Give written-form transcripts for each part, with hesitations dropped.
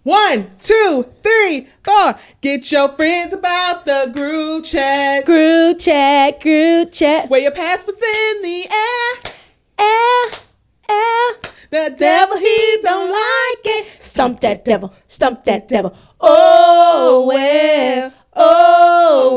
1, 2, 3, 4. Get your friends about the group chat. Group chat, group chat. Where your passport's in the air. Air. The devil, he don't like it. Stump that devil, stump that devil. Oh, well, oh,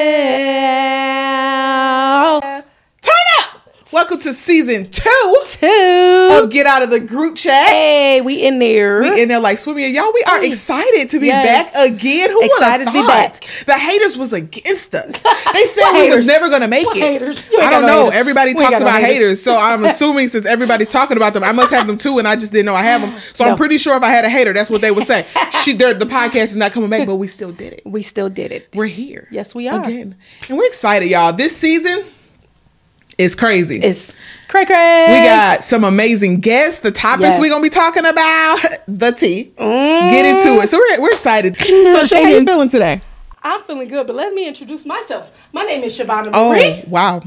well. Turn up! Welcome to season 2 of Get Out of the Group Chat. Hey, we in there. We in there like swimming. Y'all, we are excited to be back again. Who would have thought? To be back. The haters was against us. They said we was never going to make it. Haters? I don't know. Everybody talks about haters. So I'm assuming since everybody's talking about them, I must have them too, and I just didn't know I have them. So I'm pretty sure if I had a hater, that's what they would say. The podcast is not coming back, but we still did it. We still did it. We're here. Yes, we are. Again. And we're excited, y'all. This season is crazy. It's cray. We got some amazing guests. The topics we're going to be talking about, the tea. Get into it. So we're excited. So Shay, how you feeling today? I'm feeling good, but let me introduce myself. My name is Shavonna Marie. Oh, wow.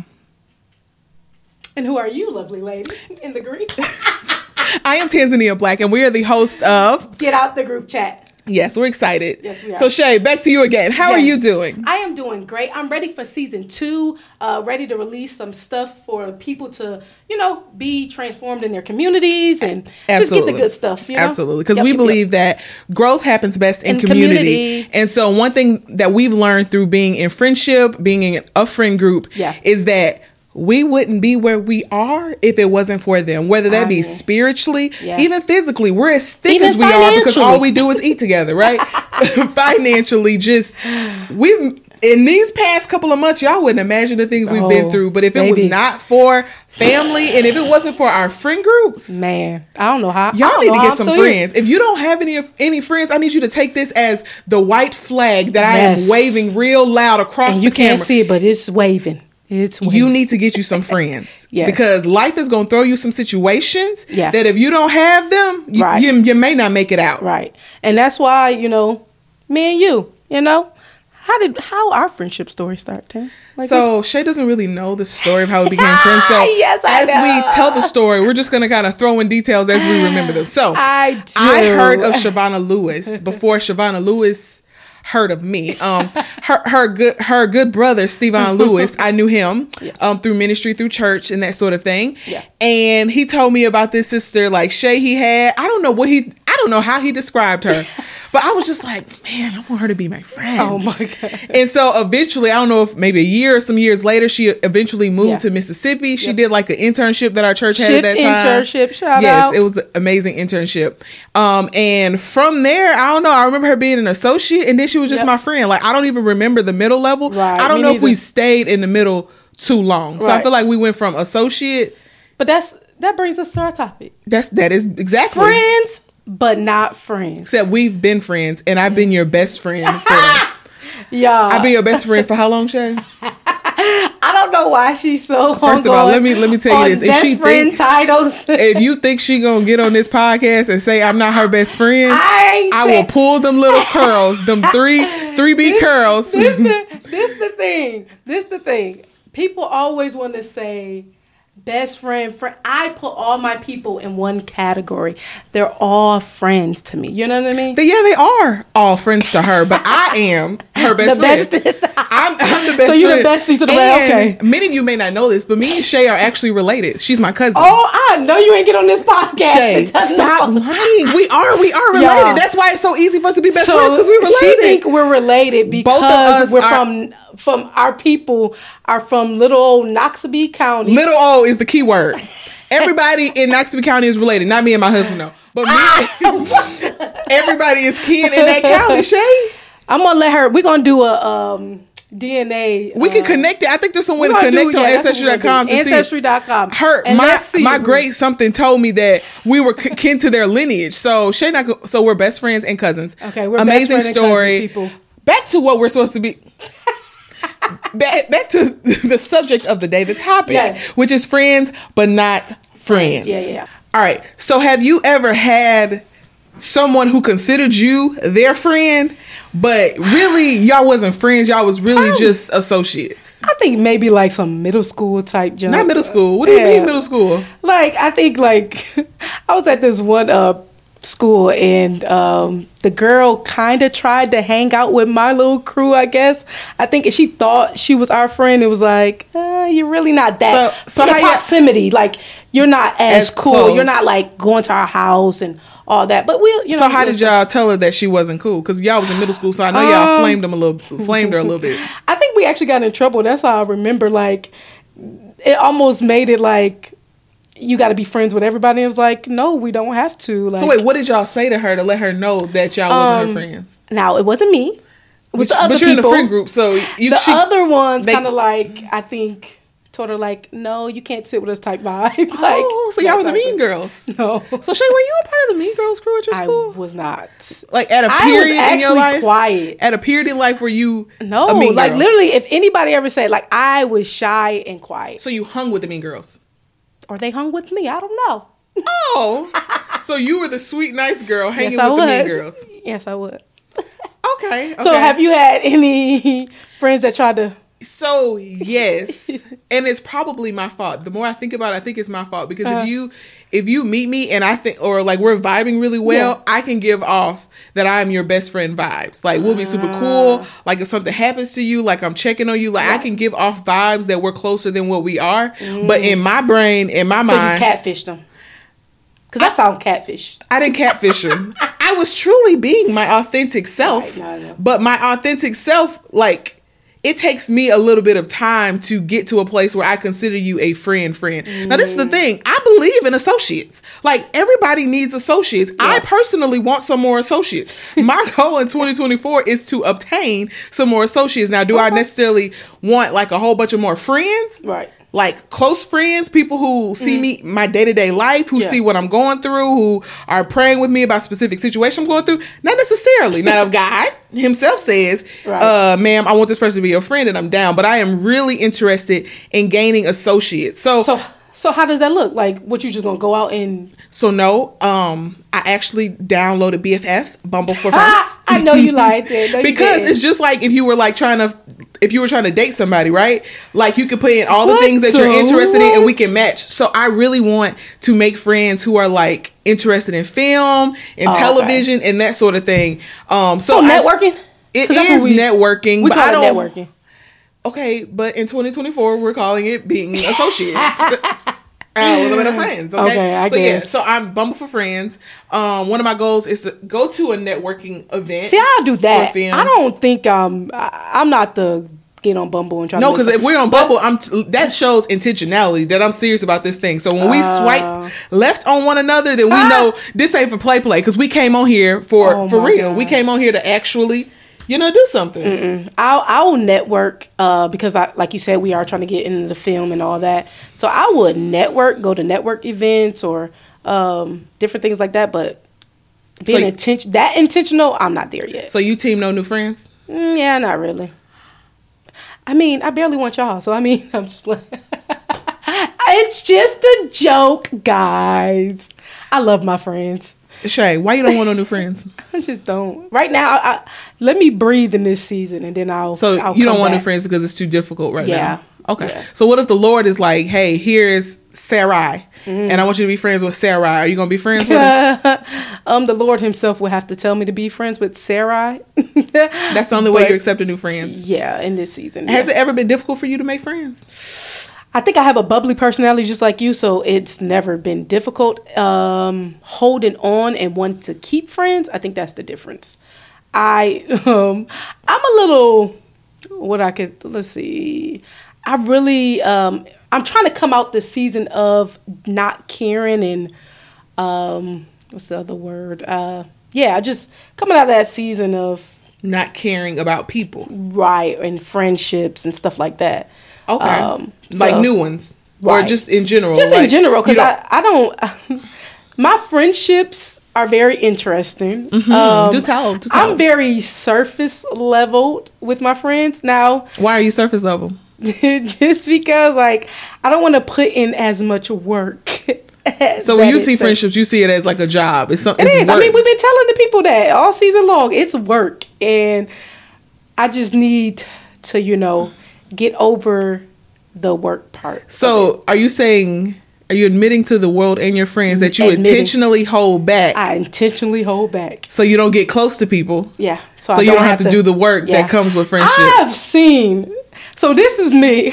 And who are you, lovely lady in the green? I am Tanzania Black, and we are the host of Get Out the Group Chat. Yes, we're excited. Yes, we are. So Shay, back to you again. How are you doing? I am doing great. I'm ready for season 2, ready to release some stuff for people to, be transformed in their communities and just get the good stuff. Absolutely. Because we believe that growth happens best in community. And so one thing that we've learned through being in friendship, being in a friend group, is that we wouldn't be where we are if it wasn't for them, whether that be spiritually, even physically. We're as thick as we are because all we do is eat together, right? Financially, in these past couple of months, y'all wouldn't imagine the things we've been through. But if it was not for family and if it wasn't for our friend groups, man, I don't know how. Y'all need to get some friends. If you don't have any friends, I need you to take this as the white flag that I am waving real loud across the camera. You can't see it, but it's waving. You need to get you some friends. Because life is going to throw you some situations that if you don't have them, you may not make it out. Right. And that's why, me and you, how our friendship story start, Tim? So Shay doesn't really know the story of how we became friends. So as we tell the story, we're just going to kind of throw in details as we remember them. So I heard of Shavonna Lewis before Shavonna Lewis heard of me. Her good brother Steven Lewis, I knew him through ministry, through church, and that sort of thing. And he told me about this sister like Shay he had. I don't know how he described her, but I was just like, man, I want her to be my friend. Oh my God. And so eventually, I don't know if maybe a year or some years later, she eventually moved to Mississippi. She did like an internship that our church had at that time. Internship, shout out. Yes, it was an amazing internship. And from there, I don't know, I remember her being an associate, and then she was just my friend. Like, I don't even remember the middle level. Right, I don't know if we stayed in the middle too long. So I feel like we went from associate. But that brings us to our topic. That is exactly. Friends, but not friends. Except we've been friends, and I've been your best friend. I've been your best friend for how long, Shay? I don't know why she's so. First of all, let me tell you this: if you think she gonna get on this podcast and say I'm not her best friend, I will pull them little curls, them 3B curls. This the thing. People always want to say best friend. I put all my people in one category. They're all friends to me. You know what I mean? Yeah, they are all friends to her, but I am her best friend. I'm the best friend. So you're the bestie to the best. Okay. Many of you may not know this, but me and Shay are actually related. She's my cousin. Oh, I know you ain't get on this podcast. Shay, stop lying. We are related. Yeah. That's why it's so easy for us to be best friends, because we're related. She think we're related because both of us we're from our people are from little old Noxubee County. Little old is the key word. Everybody in Noxubee County is related. Not me and my husband, though. But everybody is kin in that county, Shay. I'm going to let her. We're going to do a DNA. We can connect it. I think there's some way to connect on Ancestry.com to see. Ancestry.com. My great something told me that we were kin to their lineage. So Shay, so we're best friends and cousins. Okay, we're amazing best friend story. And cousin people. Back to what we're supposed to be. Back to the subject of the day, the topic, which is friends, but not friends. Yeah. All right. So have you ever had someone who considered you their friend, but really y'all wasn't friends? Y'all was really just associates? I think maybe like some middle school type job. Not middle school. What do you mean middle school? Like, I think like I was at this one school, and the girl kind of tried to hang out with my little crew, I guess. I think she thought she was our friend. It was like, you're really not that. So the proximity, like, you're not as cool. Close. You're not like going to our house and all that. But So how did y'all tell her that she wasn't cool? Because y'all was in middle school, so I know y'all flamed her a little bit. I think we actually got in trouble. That's how I remember. Like, it almost made it like, you got to be friends with everybody. It was like, no, we don't have to. Like, so wait, what did y'all say to her to let her know that y'all wasn't her friends? Now, it wasn't me. It was the other but you're people. In a friend group, so other ones kind of like, I think, told her like, no, you can't sit with us type vibe. Like, so y'all were the Mean Girls. No. So Shay, were you a part of the Mean Girls crew at your school? I was not. Like at a period in your life? Quiet. At a period in life where you a Mean Girl? Literally, if anybody ever said, like, I was shy and quiet. So you hung with the Mean Girls? Or they hung with me. I don't know. Oh. So you were the sweet, nice girl hanging with the Mean Girls. Yes, I was. Okay. So have you had any friends that tried to... So yes, and it's probably my fault. The more I think about it, I think it's my fault because if you meet me and I think, or like we're vibing really well, I can give off that I'm your best friend vibes. Like we'll be super cool. Like if something happens to you, like I'm checking on you, like I can give off vibes that we're closer than what we are. But in my brain, in my mind, so you catfished them. Because that sounds catfish. I didn't catfish them. I was truly being my authentic self. Right, but my authentic self, like. It takes me a little bit of time to get to a place where I consider you a friend. Now, this is the thing. I believe in associates. Like, everybody needs associates. Yeah. I personally want some more associates. My goal in 2024 is to obtain some more associates. Now, do I necessarily want, like, a whole bunch of more friends? Right. Like close friends, people who see me, my day-to-day life, who see what I'm going through, who are praying with me about specific situations I'm going through. Not necessarily. Now, if God himself says, ma'am, I want this person to be your friend and I'm down, but I am really interested in gaining associates. So how does that look? Like, what, you just gonna go out and... So no, I actually downloaded BFF, Bumble for Friends. I know you liked it. No, because it's just like if you were trying to date somebody, right? Like you could put in all the things that you're interested in and we can match. So I really want to make friends who are like interested in film and television and that sort of thing. So networking? It is networking. We call it networking. Okay, but in 2024, we're calling it being associates. A little bit of friends. Okay, I guess. So I'm Bumble for Friends. One of my goals is to go to a networking event. See, I'll do that. I don't think I'm not the get on Bumble and try. No, because if we're on Bumble, that shows intentionality that I'm serious about this thing. So when we swipe left on one another, then we know this ain't for play. Because we came on here for real. God. We came on here to actually. Do something. I'll network because, like you said, we are trying to get into the film and all that. So I would go to network events or different things like that. But being intentional, I'm not there yet. So you team no new friends? Yeah, not really. I mean, I barely want y'all. So I mean, I'm just like, it's just a joke, guys. I love my friends. Shay, why you don't want no new friends? I just don't. Right now, let me breathe in this season, and then I'll. So you don't want new friends because it's too difficult right now. Okay. Yeah. So what if the Lord is like, "Hey, here's Sarai, and I want you to be friends with Sarai. Are you gonna be friends with her?" The Lord Himself would have to tell me to be friends with Sarai. That's the only way you accept new friends. Yeah, in this season. Has it ever been difficult for you to make friends? I think I have a bubbly personality just like you, so it's never been difficult. Holding on and wanting to keep friends, I think that's the difference. I'm a little, let's see. I really, I'm trying to come out this season of not caring and, what's the other word? Just coming out of that season of not caring about people. Right, and friendships and stuff like that. Okay. Like new ones. Right. Or just in general. Just in general, because I don't... my friendships are very interesting. Mm-hmm. Do tell. I'm very surface leveled with my friends. Now... Why are you surface level? Just because, like, I don't want to put in as much work. So when you see friendships, you see it as like a job. It's something. It is. Work. I mean, we've been telling the people that all season long. It's work. And I just need to, get over the work part. So are you saying Are you admitting to the world and your friends that you intentionally hold back? I intentionally hold back. So you don't get close to people? Yeah. So you don't have to do the work that comes with friendship. I've seen... So this is me.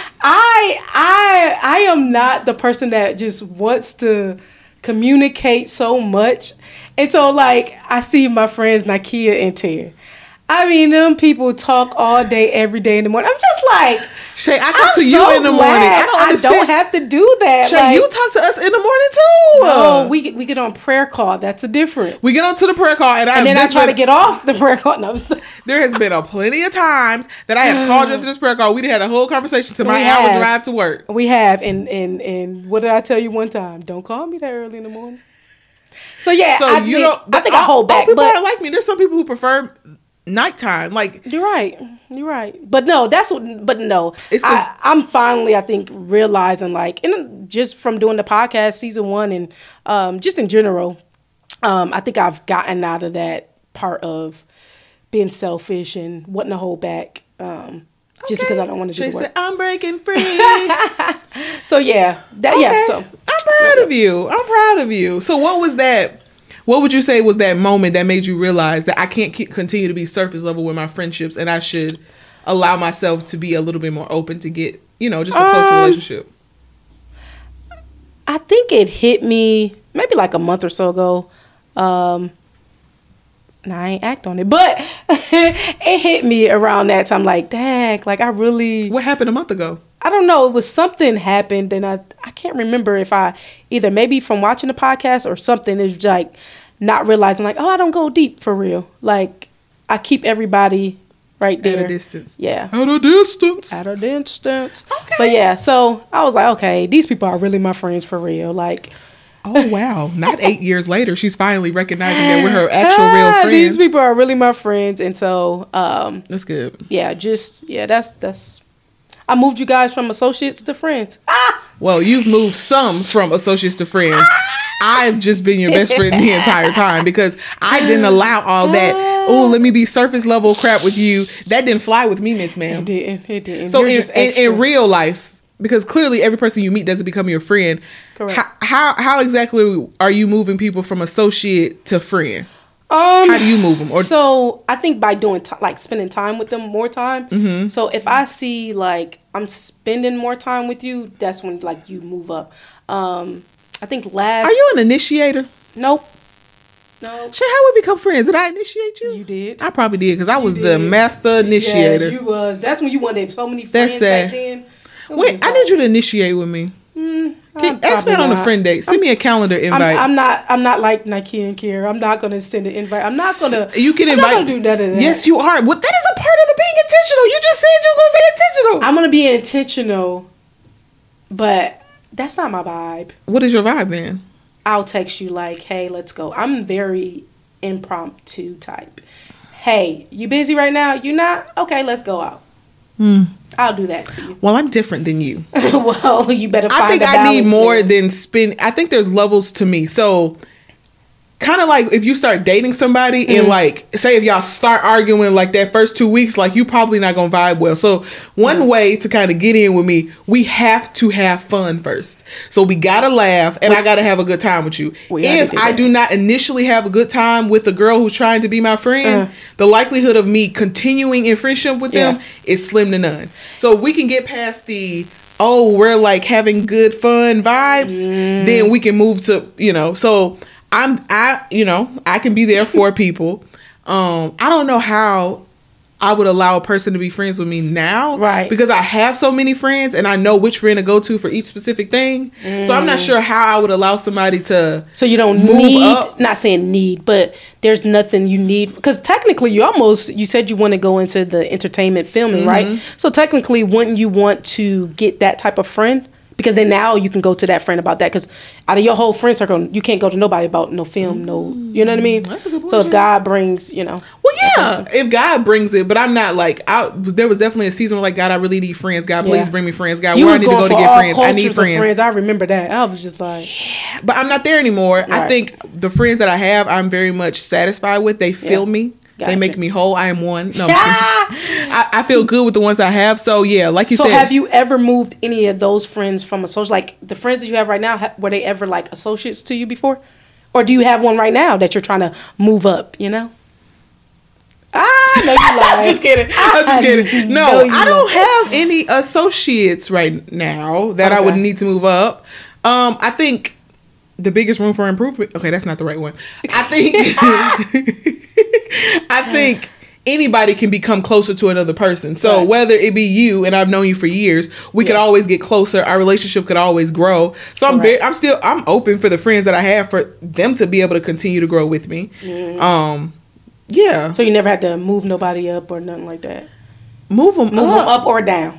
I am not the person that just wants to communicate so much. And so, like, I see my friends Nakia and Ter. I mean, them people talk all day, every day in the morning. I'm just like... Shay, I talk to you in the morning. I don't have to do that. Shay, like, you talk to us in the morning too. No, we get on prayer call. That's a different. We get onto the prayer call, and then I try to get off the prayer call. No, there has been a plenty of times that I have called you into this prayer call. We had a whole conversation to my hour drive to work. We have, and what did I tell you one time? Don't call me that early in the morning. So yeah, I think I hold back. People are like me. There's some people who prefer nighttime. Like, you're right. But no, I'm finally, I think, realizing, like, and just from doing the podcast season 1 and just in general, I think I've gotten out of that part of being selfish and wanting to hold back just because I don't want to do the work. Said, I'm breaking free. So yeah, So I'm proud of you. So what was that? What would you say was that moment that made you realize that I can't continue to be surface level with my friendships and I should allow myself to be a little bit more open to get, just a closer relationship? I think it hit me maybe like a month or so ago. I ain't act on it, but it hit me around that time. Like, dang, like I really... What happened a month ago? I don't know. It was something happened, and I can't remember if I either maybe from watching the podcast or something is like not realizing like, oh, I don't go deep for real. Like I keep everybody right there at a distance. Yeah, at a distance. Okay. But yeah, so I was like, okay, these people are really my friends for real. Like, oh wow, not 8 years later, she's finally recognizing that we're her actual real friends. These people are really my friends, and so that's good. Yeah, that's. I moved you guys from associates to friends. Well, you've moved some from associates to friends. I've just been your best friend the entire time because I didn't allow all that, oh, let me be surface level crap with you. That didn't fly with me, Miss Ma'am. It didn't. So in real life, because clearly every person you meet doesn't become your friend. Correct. How exactly are you moving people from associate to friend? How do you move them? So I think by doing like spending time with them more time. Mm-hmm. So if I see like I'm spending more time with you, that's when like you move up. I think last. Are you an initiator? Nope. Shay, how we become friends? Did I initiate you? You did. I probably did because I was the master initiator. Yes, you was. That's when you wanted so many friends back then. Wait, I need you to initiate with me. Ask me on a friend date. Send me a calendar invite. I'm not like Nike and Kiera. I'm not gonna send an invite. I'm not gonna. You can invite. I'm not gonna do none of that. Yes, you are. Well, that is a part of the being intentional. You just said you're gonna be intentional. I'm gonna be intentional, but that's not my vibe. What is your vibe then? I'll text you like, "Hey, let's go." I'm very impromptu type. Hey, you busy right now? You not? Okay, let's go out. I'll do that to you. Well, I'm different than you. Well, you better find I think I need more than spend. I think there's levels to me. So kind of like if you start dating somebody and like say if y'all start arguing like that first 2 weeks, like you probably not gonna vibe well. So one way to kind of get in with me, we have to have fun first. So we gotta laugh and I gotta have a good time with you. If I do not initially have a good time with a girl who's trying to be my friend, the likelihood of me continuing in friendship with them is slim to none. So if we can get past the we're like having good fun vibes, then we can move to, so I can be there for people. I don't know how I would allow a person to be friends with me now. Right. Because I have so many friends and I know which friend to go to for each specific thing. So I'm not sure how I would allow somebody to So you don't move up. Not saying need, but there's nothing you need. Because technically you said you want to go into the entertainment filming, right? So technically wouldn't you want to get that type of friend? Because then now you can go to that friend about that. Because out of your whole friend circle, you can't go to nobody about no film, you know what I mean? That's a good point. So if God brings, Well, yeah, if God brings it, but I'm not like, there was definitely a season where like, God, I really need friends. God, please bring me friends. God, where I need to go to get friends. I need friends. I remember that. I was just like. Yeah, but I'm not there anymore. Right. I think the friends that I have, I'm very much satisfied with. They fill me. Gotcha. They make me whole. I am one. No, I feel good with the ones I have. So yeah, like you said. So have you ever moved any of those friends from a social, like the friends that you have right now, were they ever like associates to you before? Or do you have one right now that you're trying to move up, you know? No, you lied. Just kidding. I'm just kidding. No, I don't have any associates right now that I would need to move up. I think the biggest room for improvement. Okay, that's not the right one. I think anybody can become closer to another person. So whether it be you, and I've known you for years, we could always get closer. Our relationship could always grow. So I'm open for the friends that I have for them to be able to continue to grow with me. Yeah. So you never had to move nobody up or nothing like that? Move them up or down?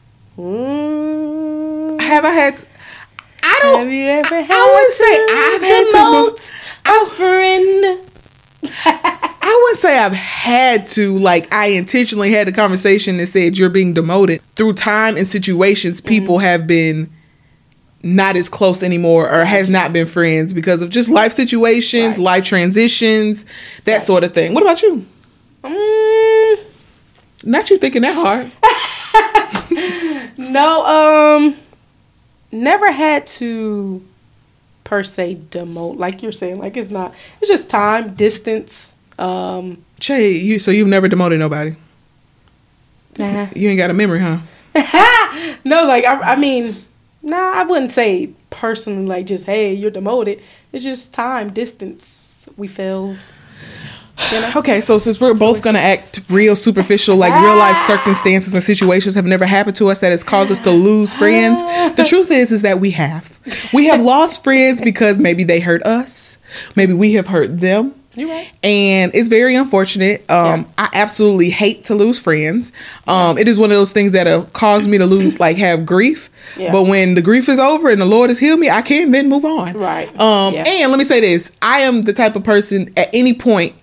Have I had to, have you ever had I would say I've had to move a friend. I wouldn't say I've had to, like I intentionally had a conversation that said you're being demoted. Through time and situations, people have been not as close anymore or has not been friends because of just life situations, life transitions, that sort of thing. What about you? Not you thinking that hard. No, never had to per se demote, like you're saying. Like it's just time, distance. Shay, so you've never demoted nobody? Nah. You ain't got a memory, huh? No, like I mean, nah, I wouldn't say personally like just, hey, you're demoted. It's just time, distance. We feel. You know? Okay, so since we're both going to act real superficial, like real life circumstances and situations have never happened to us that has caused us to lose friends. The truth is that we have lost friends because maybe they hurt us. Maybe we have hurt them. You're right. And it's very unfortunate. I absolutely hate to lose friends. It is one of those things that have caused me to lose, like have grief. Yeah. But when the grief is over and the Lord has healed me, I can then move on. Right. And let me say this. I am the type of person at any point,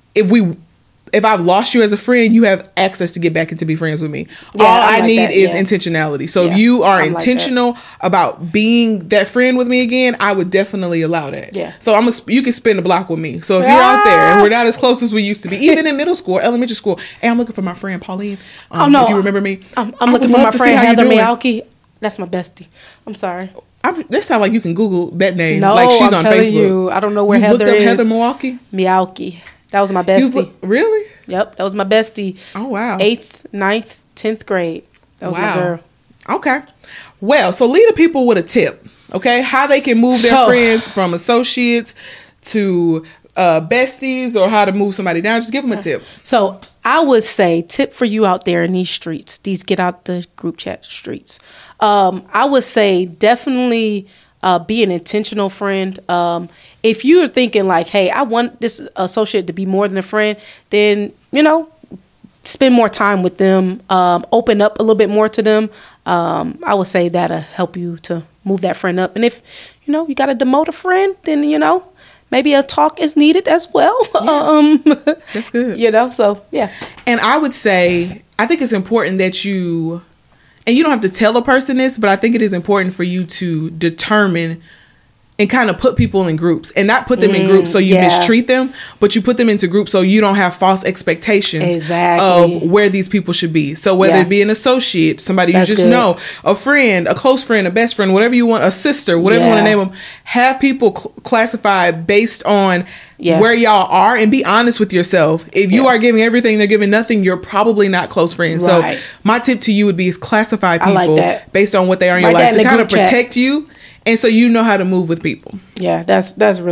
if I've lost you as a friend, you have access to get back and to be friends with me. Yeah, all I need is intentionality. So if you are intentional about being that friend with me again, I would definitely allow that. Yeah. So you can spin the block with me. So if you're out there and we're not as close as we used to be, even in middle school, elementary school, and I'm looking for my friend Pauline. If you remember me, I'm looking for my friend Heather Miyake. That's my bestie. I'm sorry. That sounds like you can Google that name. No, like she's I'm on telling Facebook. you, I don't know where Heather is. You looked up Heather Milwaukee? Miyake. That was my bestie. Really? Yep, that was my bestie. Oh, wow. 8th, 9th, 10th grade. That was my girl. Okay. Well, so lead the people with a tip, okay? How they can move their friends from associates to besties, or how to move somebody down. Just give them a tip. So I would say tip for you out there in these streets, these get out the group chat streets. I would say definitely be an intentional friend. If you're thinking like, hey, I want this associate to be more than a friend, then, spend more time with them, open up a little bit more to them. I would say that'll help you to move that friend up. And if, you got to demote a friend, then, maybe a talk is needed as well. Yeah. That's good. So, yeah. And I would say, I think it's important that you, and you don't have to tell a person this, but I think it is important for you to determine and kind of put people in groups, and not put them in groups so you mistreat them, but you put them into groups so you don't have false expectations of where these people should be. So whether it be an associate, somebody you just know, a friend, a close friend, a best friend, whatever you want, a sister, whatever you want to name them, have people classified based on where y'all are, and be honest with yourself. If you are giving everything, they're giving nothing, you're probably not close friends. Right. So my tip to you would be is classify people based on what they are in your life to kind of protect you. And so you know how to move with people. Yeah, that's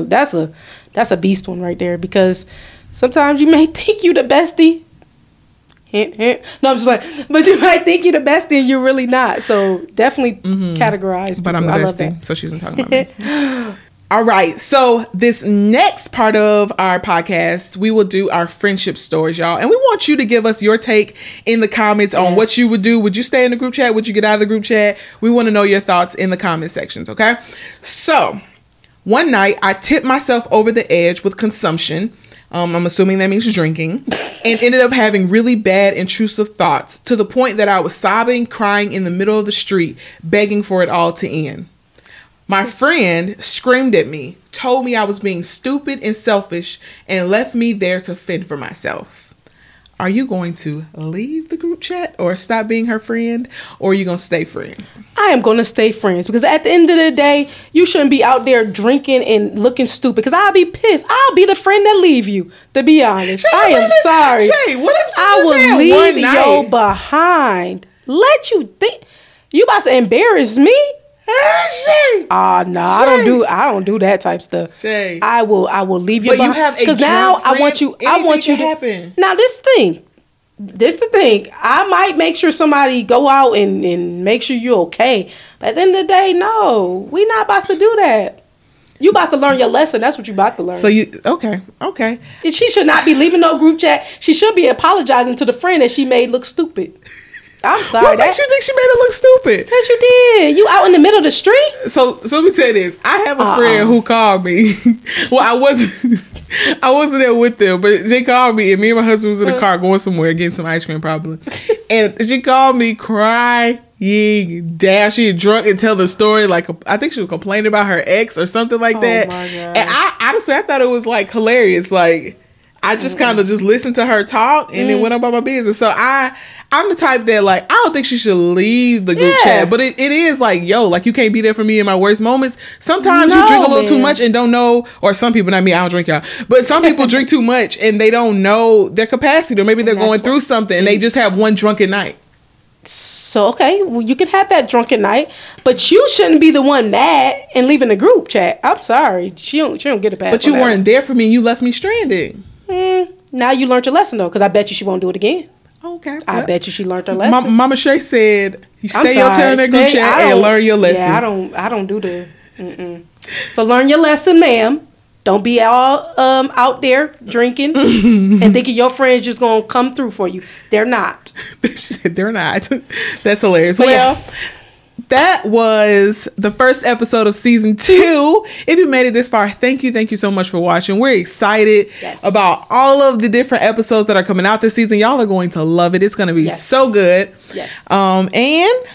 a beast one right there, because sometimes you may think you the bestie. Hint, hint. No, I'm just like, but you might think you the bestie and you're really not. So definitely categorize. But I'm the bestie, so she wasn't talking about me. All right, so this next part of our podcast, we will do our friendship stories, y'all. And we want you to give us your take in the comments on what you would do. Would you stay in the group chat? Would you get out of the group chat? We want to know your thoughts in the comment sections, okay? So, one night, I tipped myself over the edge with consumption. I'm assuming that means drinking. And ended up having really bad, intrusive thoughts to the point that I was sobbing, crying in the middle of the street, begging for it all to end. My friend screamed at me, told me I was being stupid and selfish, and left me there to fend for myself. Are you going to leave the group chat or stop being her friend, or are you going to stay friends? I am going to stay friends, because at the end of the day, you shouldn't be out there drinking and looking stupid, because I'll be pissed. I'll be the friend that leave you, to be honest. Shay, I am sorry. Shay, what if I will leave you behind? Let you think. You about to embarrass me? Shay. No, I don't do that type stuff. Shay. I will leave you behind. But you have a because now I want you to happen. Now this the thing. I might make sure somebody go out and make sure you're okay. But at the end of the day, no, we not about to do that. You about to learn your lesson. That's what you about to learn. So okay. And she should not be leaving no group chat. She should be apologizing to the friend that she made look stupid. I'm sorry. What makes you think she made it look stupid? Because you did. You out in the middle of the street? So let me say this. I have a friend who called me. Well, I wasn't there with them, but they called me, and me and my husband was in the car going somewhere, getting some ice cream probably. And she called me crying down. She had drunk and tell the story like I think she was complaining about her ex or something like that. My God. And I honestly thought it was like hilarious. Like I just kind of just listened to her talk and then went about my business. So I'm the type that like I don't think she should leave the group chat, but it is like, yo, like you can't be there for me in my worst moments. Sometimes you drink a little too much and don't know, or some people, not me, I don't drink, y'all, but some people drink too much and they don't know their capacity, or maybe they're going through something and they just have one drunken night. So okay, well you can have that drunken night, but you shouldn't be the one mad and leaving the group chat. I'm sorry, she don't get a pass. But you weren't there for me and you left me stranded. Now you learned your lesson though, because I bet you she won't do it again. Okay. I bet you she learned her lesson. Mama Shay said, "You stay your tail in that group chat and learn your lesson." Yeah, I don't do the. So learn your lesson, ma'am. Don't be all out there drinking and thinking your friends just gonna come through for you. They're not. She said they're not. That's hilarious. But well. Yeah. That was the first episode of season 2. If you made it this far, thank you so much for watching. We're excited about all of the different episodes that are coming out this season. Y'all are going to love it. It's going to be so good. Yes. And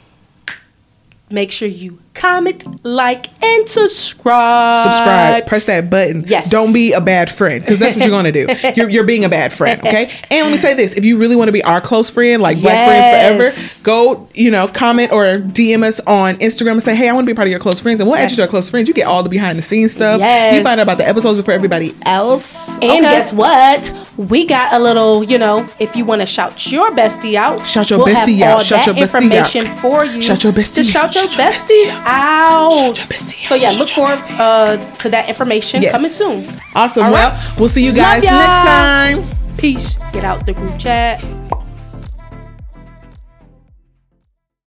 make sure you comment, like, and subscribe. Press that button. Yes. Don't be a bad friend, because that's what you're going to do. You're being a bad friend, okay? And let me say this. If you really want to be our close friend, like Black Friends Forever, go, comment or DM us on Instagram and say, hey, I want to be part of your close friends. And we'll add you to our close friends. You get all the behind the scenes stuff. Yes. You find out about the episodes before everybody else. And guess what? We got a little, if you want to shout your bestie out. Shout your bestie out. Shout your bestie out. Information for you. Shout your bestie out. Shout your bestie out. So yeah, look forward to that information coming soon. Awesome. Well, we'll see you guys next time. Peace. Get out the group chat.